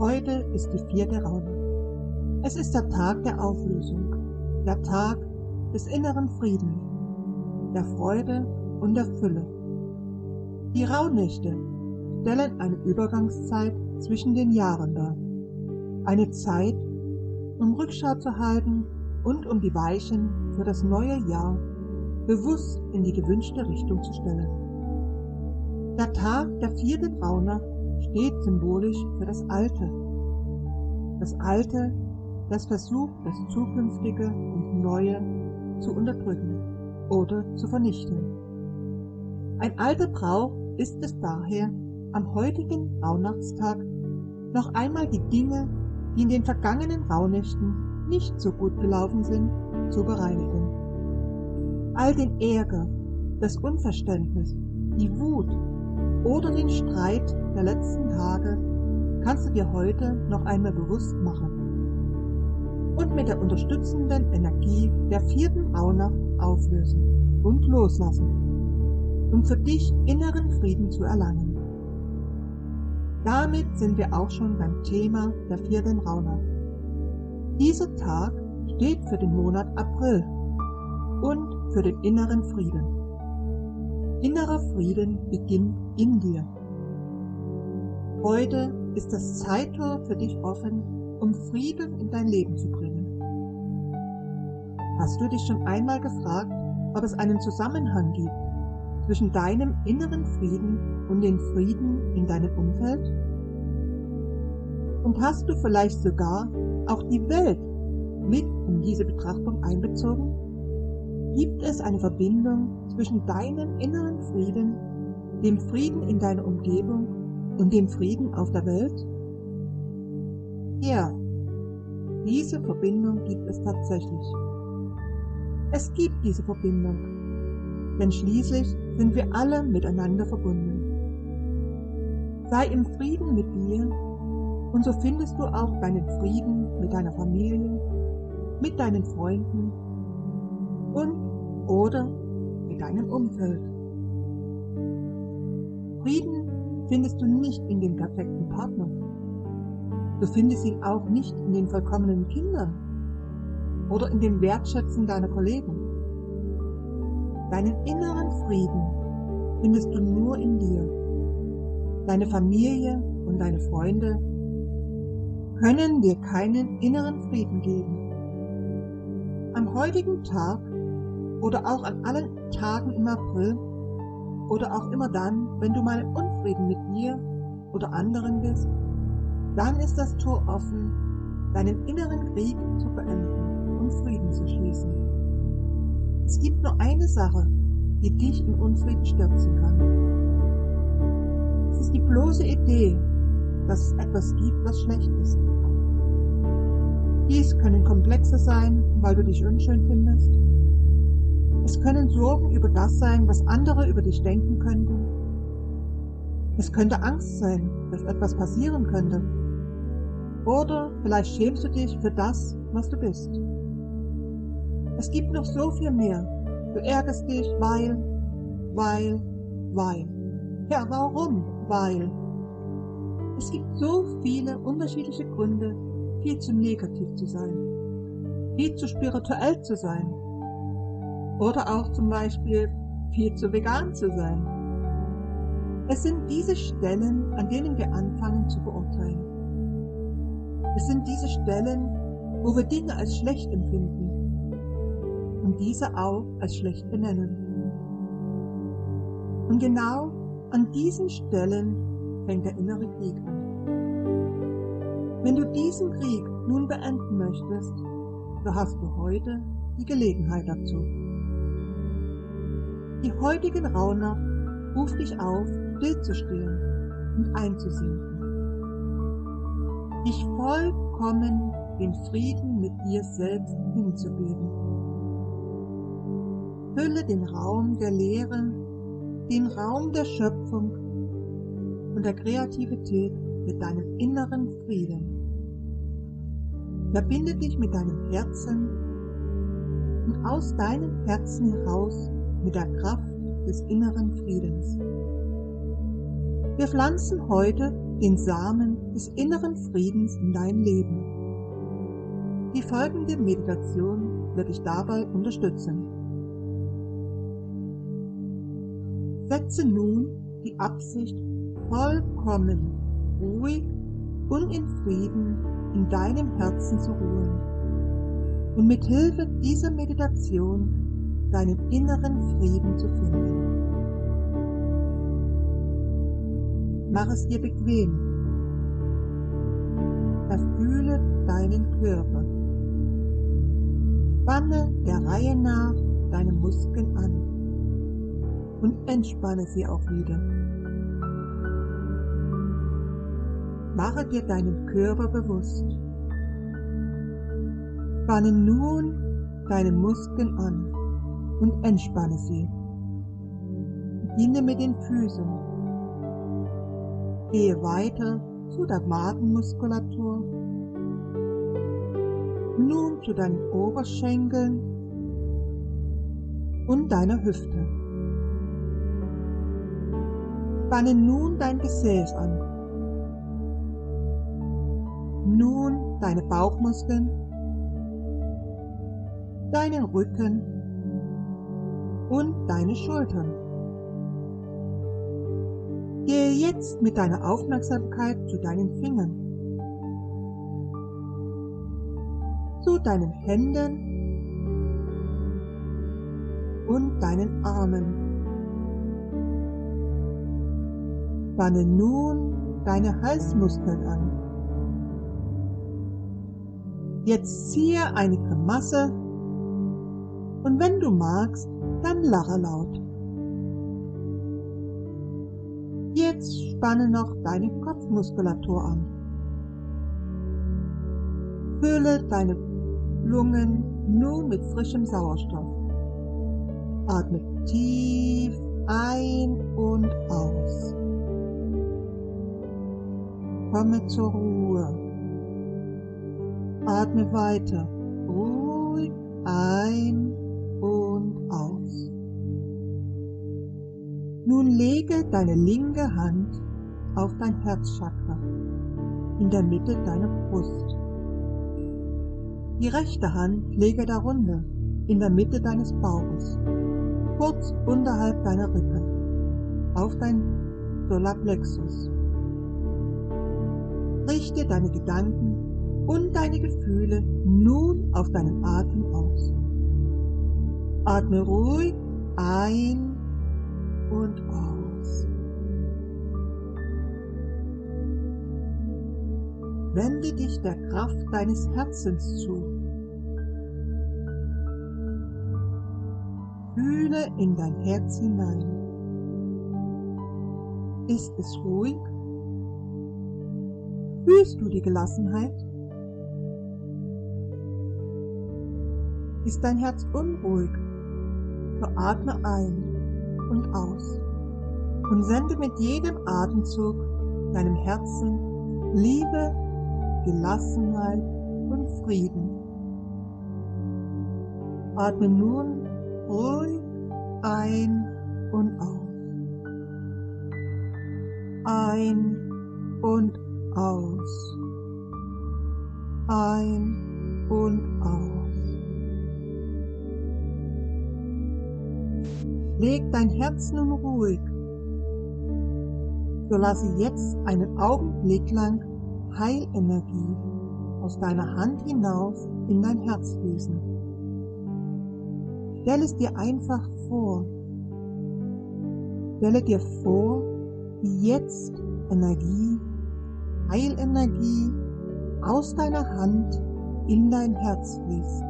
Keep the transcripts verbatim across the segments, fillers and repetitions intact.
Heute ist die vierte Rauhnacht. Es ist der Tag der Auflösung, der Tag des inneren Friedens, der Freude und der Fülle. Die Rauhnächte stellen eine Übergangszeit zwischen den Jahren dar. Eine Zeit, um Rückschau zu halten und um die Weichen für das neue Jahr bewusst in die gewünschte Richtung zu stellen. Der Tag der vierten Rauhnacht steht symbolisch für das Alte. Das Alte, das versucht, das Zukünftige und Neue zu unterdrücken oder zu vernichten. Ein alter Brauch ist es daher, am heutigen Rauhnachtstag noch einmal die Dinge, die in den vergangenen Rauhnächten nicht so gut gelaufen sind, zu bereinigen. All den Ärger, das Unverständnis, die Wut oder den Streit der letzten Tage kannst du dir heute noch einmal bewusst machen und mit der unterstützenden Energie der vierten Rauhnacht auflösen und loslassen, um für dich inneren Frieden zu erlangen. Damit sind wir auch schon beim Thema der vierten Rauhnacht. Dieser Tag steht für den Monat April und für den inneren Frieden. Innerer Frieden beginnt in dir. Heute ist das Zeittor für dich offen, um Frieden in dein Leben zu bringen. Hast du dich schon einmal gefragt, ob es einen Zusammenhang gibt zwischen deinem inneren Frieden und dem Frieden in deinem Umfeld? Und hast du vielleicht sogar auch die Welt mit in diese Betrachtung einbezogen? Gibt es eine Verbindung zwischen deinem inneren Frieden, dem Frieden in deiner Umgebung und dem Frieden auf der Welt? Ja, diese Verbindung gibt es tatsächlich. Es gibt diese Verbindung, denn schließlich sind wir alle miteinander verbunden. Sei im Frieden mit dir und so findest du auch deinen Frieden mit deiner Familie, mit deinen Freunden und oder mit deinem Umfeld. Frieden findest du nicht in dem perfekten Partner. Du findest ihn auch nicht in den vollkommenen Kindern oder in dem Wertschätzen deiner Kollegen. Deinen inneren Frieden findest du nur in dir. Deine Familie und deine Freunde können dir keinen inneren Frieden geben. Am heutigen Tag oder auch an allen Tagen im April oder auch immer dann, wenn du mal im Unfrieden mit dir oder anderen bist, dann ist das Tor offen, deinen inneren Krieg zu beenden und Frieden zu schließen. Es gibt nur eine Sache, die dich in Unfrieden stürzen kann. Es ist die bloße Idee, dass es etwas gibt, was schlecht ist. Dies können Komplexe sein, weil du dich unschön findest. Es können Sorgen über das sein, was andere über dich denken könnten. Es könnte Angst sein, dass etwas passieren könnte. Oder vielleicht schämst du dich für das, was du bist. Es gibt noch so viel mehr. Du ärgerst dich, weil, weil, weil. Ja, warum? Weil. Es gibt so viele unterschiedliche Gründe, viel zu negativ zu sein, viel zu spirituell zu sein oder auch zum Beispiel viel zu vegan zu sein. Es sind diese Stellen, an denen wir anfangen zu beurteilen. Es sind diese Stellen, wo wir Dinge als schlecht empfinden und diese auch als schlecht benennen. Und genau an diesen Stellen fängt der innere Krieg an. Wenn du diesen Krieg nun beenden möchtest, so hast du heute die Gelegenheit dazu. Die heutige Rauhnacht ruft dich auf, stillzustehen und einzusinken. Dich vollkommen den Frieden mit dir selbst hinzugeben. Fülle den Raum der Lehre, den Raum der Schöpfung und der Kreativität mit deinem inneren Frieden. Verbinde dich mit deinem Herzen und aus deinem Herzen heraus mit der Kraft des inneren Friedens. Wir pflanzen heute den Samen des inneren Friedens in dein Leben. Die folgende Meditation wird dich dabei unterstützen. Setze nun die Absicht, vollkommen ruhig und in Frieden in deinem Herzen zu ruhen und mit Hilfe dieser Meditation deinen inneren Frieden zu finden. Mach es dir bequem. Erfühle deinen Körper. Spanne der Reihe nach deine Muskeln an und entspanne sie auch wieder. Mache dir deinen Körper bewusst. Spanne nun deine Muskeln an und entspanne sie. Beginne mit den Füßen. Gehe weiter zu der Magenmuskulatur. Nun zu deinen Oberschenkeln und deiner Hüfte. Spanne nun dein Gesäß an. Nun deine Bauchmuskeln, deinen Rücken und deine Schultern. Gehe jetzt mit deiner Aufmerksamkeit zu deinen Fingern, zu deinen Händen und deinen Armen. Spanne nun deine Halsmuskeln an. Jetzt ziehe eine Grimasse und wenn du magst, dann lache laut. Jetzt spanne noch deine Kopfmuskulatur an. Fülle deine Lungen nun mit frischem Sauerstoff. Atme tief ein und aus. Komme zur Ruhe. Atme weiter, ruhig ein und aus. Nun lege deine linke Hand auf dein Herzchakra in der Mitte deiner Brust. Die rechte Hand lege darunter in der Mitte deines Bauches, kurz unterhalb deiner Rippe, auf dein Solarplexus. Richte deine Gedanken und deine Gefühle nun auf deinen Atem aus. Atme ruhig ein und aus. Wende dich der Kraft deines Herzens zu. Fühle in dein Herz hinein. Ist es ruhig? Fühlst du die Gelassenheit? Ist dein Herz unruhig? So atme ein und aus und sende mit jedem Atemzug deinem Herzen Liebe, Gelassenheit und Frieden. Atme nun ruhig ein und aus. Ein und aus. Ein und aus. Leg dein Herz nun ruhig. So lasse jetzt einen Augenblick lang Heilenergie aus deiner Hand hinaus in dein Herz fließen. Stell es dir einfach vor. Stelle dir vor, wie jetzt Energie, Heilenergie aus deiner Hand in dein Herz fließt.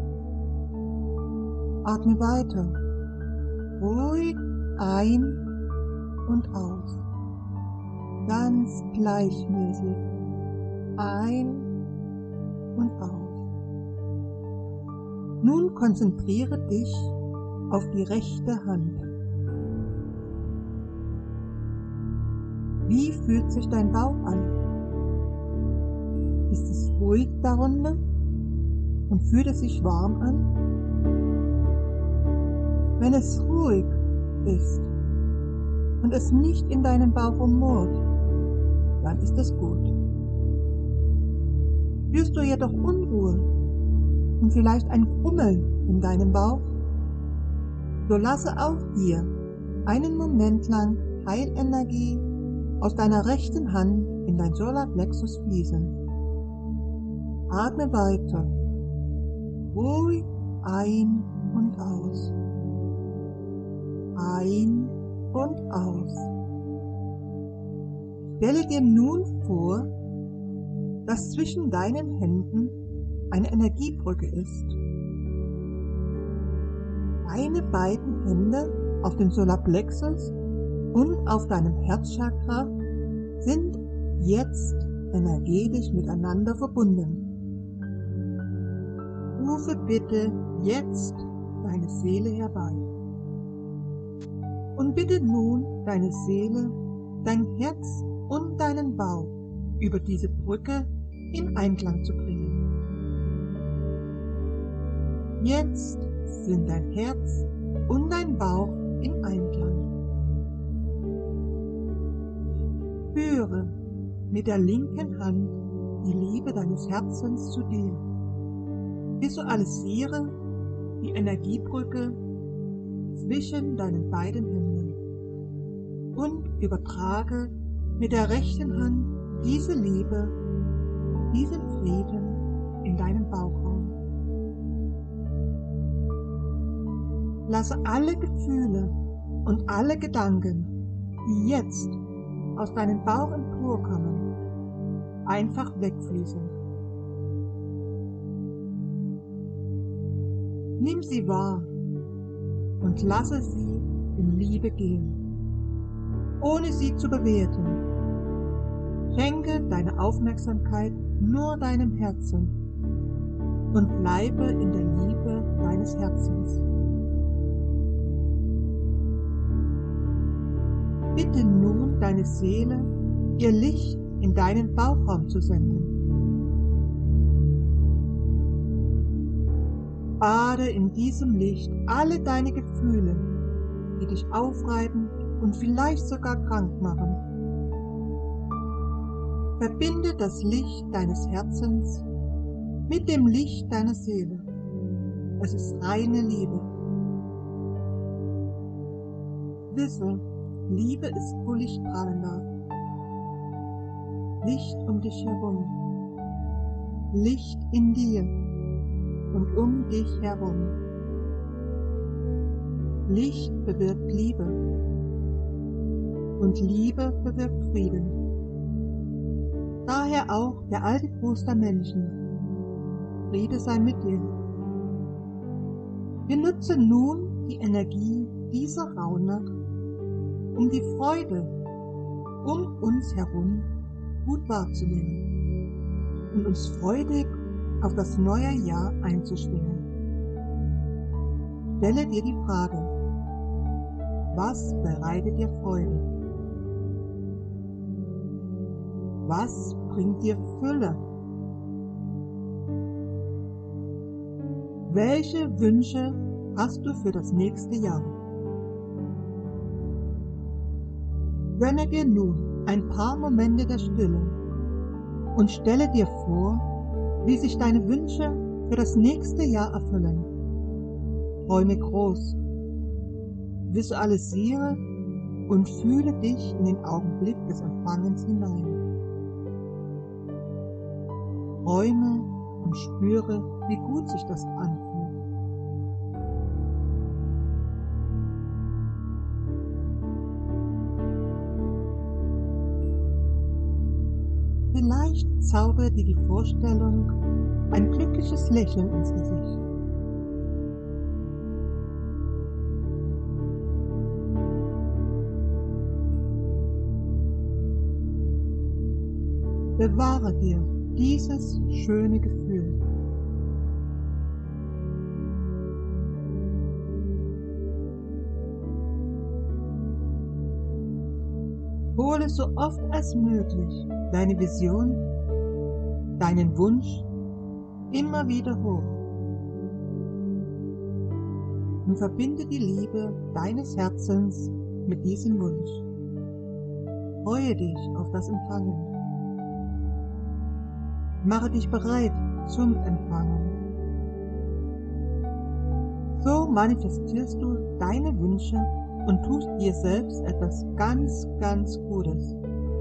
Atme weiter. Ruhig ein und aus. Ganz gleichmäßig. Ein und aus. Nun konzentriere dich auf die rechte Hand. Wie fühlt sich dein Bauch an? Ist es ruhig darunter und fühlt es sich warm an? Wenn es ruhig ist und es nicht in deinem Bauch rumort, dann ist es gut. Spürst du jedoch Unruhe und vielleicht ein Grummeln in deinem Bauch, so lasse auch hier einen Moment lang Heilenergie aus deiner rechten Hand in dein Solarplexus fließen. Atme weiter, ruhig ein und aus, ein und aus. Stelle dir nun vor, dass zwischen deinen Händen eine Energiebrücke ist. Deine beiden Hände auf dem Solarplexus und auf deinem Herzchakra sind jetzt energetisch miteinander verbunden. Rufe bitte jetzt deine Seele herbei. Und bitte nun deine Seele, dein Herz und deinen Bauch über diese Brücke in Einklang zu bringen. Jetzt sind dein Herz und dein Bauch in Einklang. Spüre mit der linken Hand die Liebe deines Herzens zu dir. Visualisiere die Energiebrücke zwischen deinen beiden Händen und übertrage mit der rechten Hand diese Liebe, diesen Frieden in deinen Bauchraum. Lasse alle Gefühle und alle Gedanken, die jetzt aus deinem Bauch emporkommen, einfach wegfließen. Nimm sie wahr und lasse sie in Liebe gehen, ohne sie zu bewerten. Schenke deine Aufmerksamkeit nur deinem Herzen und bleibe in der Liebe deines Herzens. Bitte nun deine Seele, ihr Licht in deinen Bauchraum zu senden. Bade in diesem Licht alle deine Gefühle, die dich aufreiben und vielleicht sogar krank machen. Verbinde das Licht deines Herzens mit dem Licht deiner Seele. Es ist reine Liebe. Wisse, Liebe ist völlig strahlender. Licht um dich herum. Licht in dir und um dich herum. Licht bewirkt Liebe und Liebe bewirkt Frieden. Daher auch der alte Gruß der Menschen: Friede sei mit dir. Wir nutzen nun die Energie dieser Rauhnacht, um die Freude um uns herum gut wahrzunehmen und uns freudig auf das neue Jahr einzuschwingen. Stelle dir die Frage: Was bereitet dir Freude? Was bringt dir Fülle? Welche Wünsche hast du für das nächste Jahr? Gönne dir nun ein paar Momente der Stille und stelle dir vor, wie sich deine Wünsche für das nächste Jahr erfüllen. Träume groß, visualisiere und fühle dich in den Augenblick des Empfangens hinein. Träume und spüre, wie gut sich das anfühlt. Vielleicht zaubert dir die Vorstellung ein glückliches Lächeln ins Gesicht. Bewahre dir dieses schöne Gefühl. Hole so oft als möglich deine Vision, deinen Wunsch immer wieder hoch und verbinde die Liebe deines Herzens mit diesem Wunsch. Freue dich auf das Empfangen. Mache dich bereit zum Empfangen. So manifestierst du deine Wünsche und tust dir selbst etwas ganz, ganz Gutes.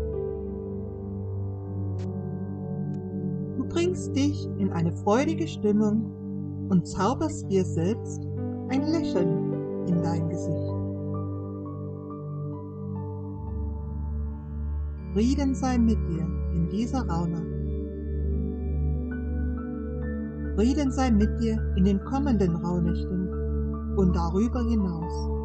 Du bringst dich in eine freudige Stimmung und zauberst dir selbst ein Lächeln in dein Gesicht. Frieden sei mit dir in dieser Rauhnacht. Frieden sei mit dir in den kommenden Rauhnächten und darüber hinaus.